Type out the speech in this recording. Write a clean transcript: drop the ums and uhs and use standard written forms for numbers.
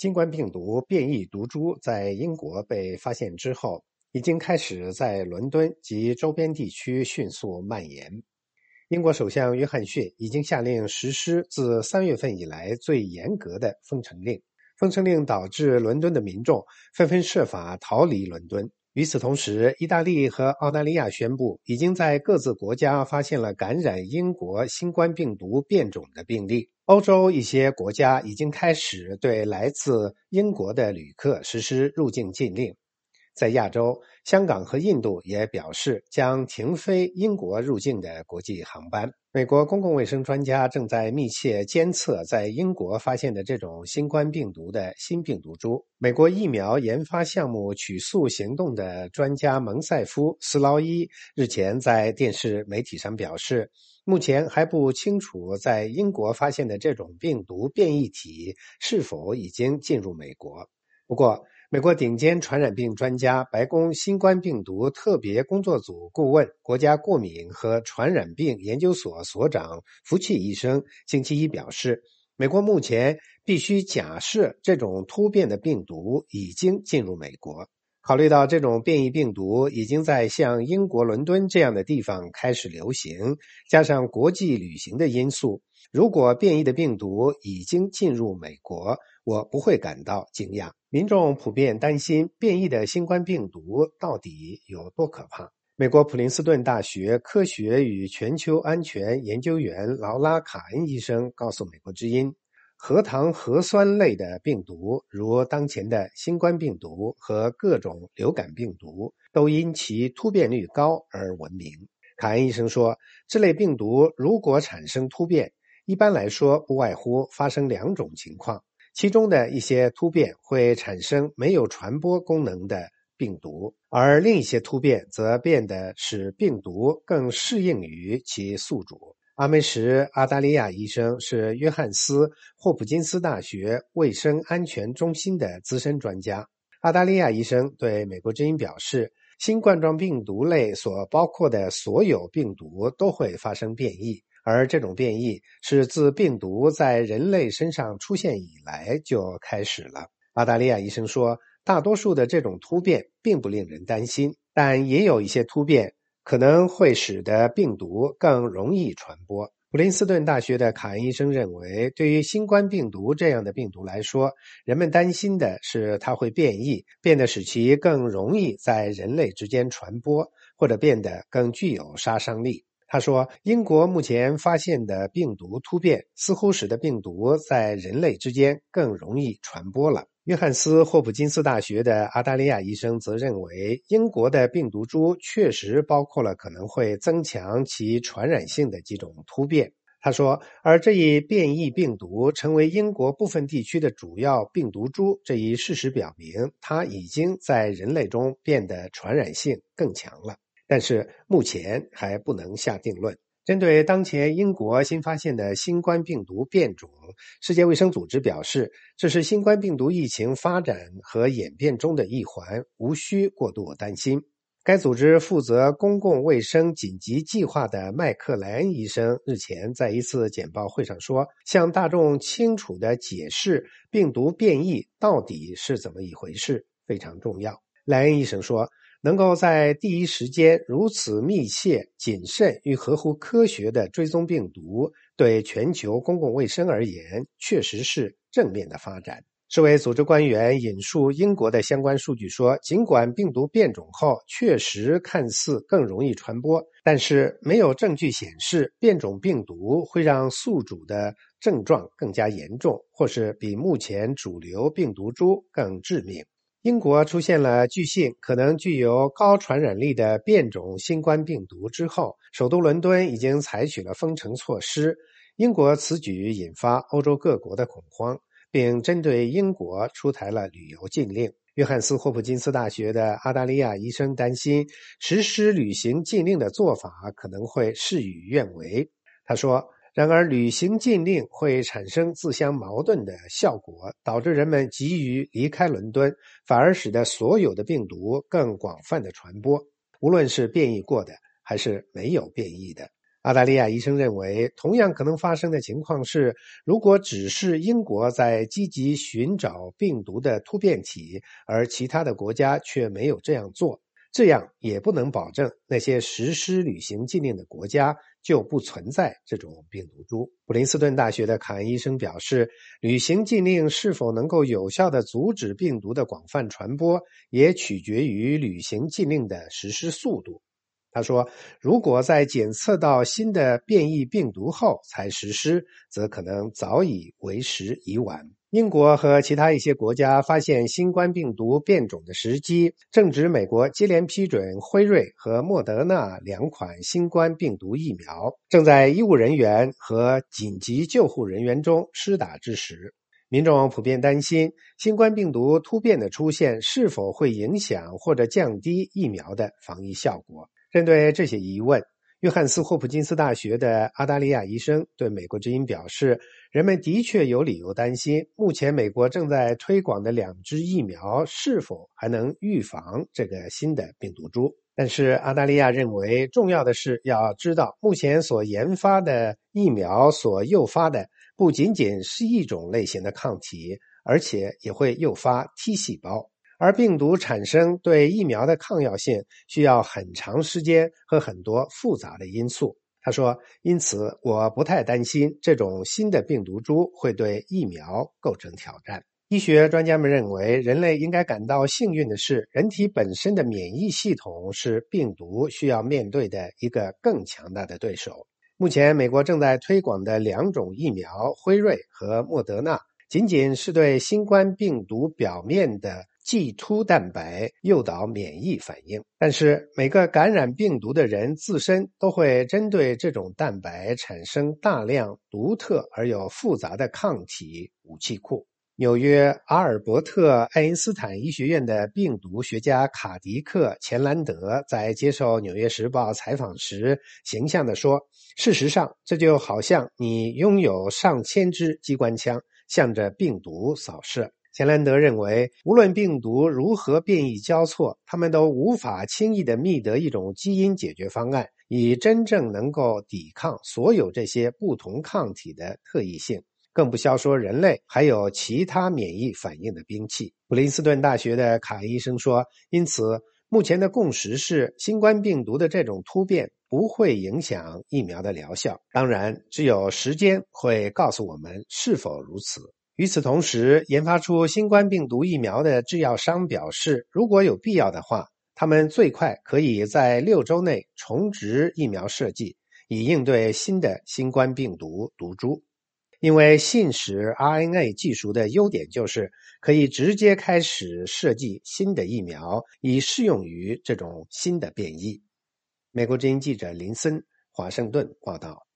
新冠病毒变异毒株在英国被发现之后，已经开始在伦敦及周边地区迅速蔓延。英国首相约翰逊已经下令实施自3月份以来最严格的封城令。封城令导致伦敦的民众纷纷设法逃离伦敦。与此同时，意大利和澳大利亚宣布已经在各自国家发现了感染英国新冠病毒变种的病例。欧洲一些国家已经开始对来自英国的旅客实施入境禁令。在亚洲，香港和印度也表示将停飞英国入境的国际航班。美国公共卫生专家正在密切监测在英国发现的这种新冠病毒的新病毒株。美国疫苗研发项目曲速行动的专家蒙塞夫·斯劳伊日前在电视媒体上表示，目前还不清楚在英国发现的这种病毒变异体是否已经进入美国。不过，美国顶尖传染病专家、白宫新冠病毒特别工作组顾问、国家过敏和传染病研究所所长福奇医生星期一表示，美国目前必须假设这种突变的病毒已经进入美国。考虑到这种变异病毒已经在像英国伦敦这样的地方开始流行，加上国际旅行的因素，如果变异的病毒已经进入美国，我不会感到惊讶。民众普遍担心变异的新冠病毒到底有多可怕。美国普林斯顿大学科学与全球安全研究员劳拉·卡恩医生告诉美国之音，核糖核酸类的病毒，如当前的新冠病毒和各种流感病毒，都因其突变率高而闻名。卡恩医生说，这类病毒如果产生突变，一般来说不外乎发生2种情况，其中的一些突变会产生没有传播功能的病毒，而另一些突变则变得使病毒更适应于其宿主。阿梅什·阿达利亚医生是约翰斯·霍普金斯大学卫生安全中心的资深专家。阿达利亚医生对美国之音表示，新冠状病毒类所包括的所有病毒都会发生变异，而这种变异是自病毒在人类身上出现以来就开始了。阿达利亚医生说，大多数的这种突变并不令人担心，但也有一些突变可能会使得病毒更容易传播。普林斯顿大学的卡恩医生认为，对于新冠病毒这样的病毒来说，人们担心的是它会变异，变得使其更容易在人类之间传播，或者变得更具有杀伤力。他说，英国目前发现的病毒突变似乎使得病毒在人类之间更容易传播了。约翰斯·霍普金斯大学的阿达利亚医生则认为，英国的病毒株确实包括了可能会增强其传染性的几种突变。他说，而这一变异病毒成为英国部分地区的主要病毒株，这一事实表明，它已经在人类中变得传染性更强了。但是目前还不能下定论。针对当前英国新发现的新冠病毒变种，世界卫生组织表示，这是新冠病毒疫情发展和演变中的一环，无需过度担心。该组织负责公共卫生紧急计划的麦克莱恩医生日前在一次简报会上说，向大众清楚地解释病毒变异到底是怎么一回事非常重要。莱恩医生说，能够在第一时间如此密切、谨慎与合乎科学的追踪病毒，对全球公共卫生而言，确实是正面的发展。世卫组织官员引述英国的相关数据说，尽管病毒变种后确实看似更容易传播，但是没有证据显示变种病毒会让宿主的症状更加严重，或是比目前主流病毒株更致命。英国出现了据信可能具有高传染力的变种新冠病毒之后，首都伦敦已经采取了封城措施。英国此举引发欧洲各国的恐慌，并针对英国出台了旅游禁令。约翰斯·霍普金斯大学的阿达利亚医生担心，实施旅行禁令的做法可能会事与愿违。他说，然而旅行禁令会产生自相矛盾的效果，导致人们急于离开伦敦，反而使得所有的病毒更广泛的传播，无论是变异过的还是没有变异的。 澳大利亚医生认为，同样可能发生的情况是，如果只是英国在积极寻找病毒的突变体，而其他的国家却没有这样做，这样也不能保证那些实施旅行禁令的国家就不存在这种病毒株。普林斯顿大学的卡恩医生表示，旅行禁令是否能够有效地阻止病毒的广泛传播，也取决于旅行禁令的实施速度。他说，如果在检测到新的变异病毒后才实施，则可能早已为时已晚。英国和其他一些国家发现新冠病毒变种的时机，正值美国接连批准辉瑞和莫德纳2款新冠病毒疫苗正在医务人员和紧急救护人员中施打之时。民众普遍担心新冠病毒突变的出现是否会影响或者降低疫苗的防疫效果。针对这些疑问，约翰斯霍普金斯大学的澳大利亚医生对美国之音表示，人们的确有理由担心，目前美国正在推广的2支疫苗是否还能预防这个新的病毒株。但是澳大利亚认为，重要的是要知道，目前所研发的疫苗所诱发的不仅仅是一种类型的抗体，而且也会诱发 T 细胞。而病毒产生对疫苗的抗药性需要很长时间和很多复杂的因素。他说，因此我不太担心这种新的病毒株会对疫苗构成挑战。医学专家们认为，人类应该感到幸运的是，人体本身的免疫系统是病毒需要面对的一个更强大的对手。目前美国正在推广的2种疫苗，辉瑞和莫德纳，仅仅是对新冠病毒表面的G突蛋白诱导免疫反应，但是每个感染病毒的人自身都会针对这种蛋白产生大量独特而又复杂的抗体武器库。纽约阿尔伯特爱因斯坦医学院的病毒学家卡迪克·钱兰德在接受《纽约时报》采访时形象地说，事实上，这就好像你拥有上千支机关枪，向着病毒扫射。钱兰德认为，无论病毒如何变异交错，他们都无法轻易地觅得一种基因解决方案，以真正能够抵抗所有这些不同抗体的特异性，更不消说人类还有其他免疫反应的兵器。普林斯顿大学的卡恩医生说，因此目前的共识是，新冠病毒的这种突变不会影响疫苗的疗效，当然只有时间会告诉我们是否如此。与此同时，研发出新冠病毒疫苗的制药商表示，如果有必要的话，他们最快可以在6周内重植疫苗设计，以应对新的新冠病毒毒株。因为信使 RNA 技术的优点就是可以直接开始设计新的疫苗，以适用于这种新的变异。美国之音记者林森，华盛顿报道。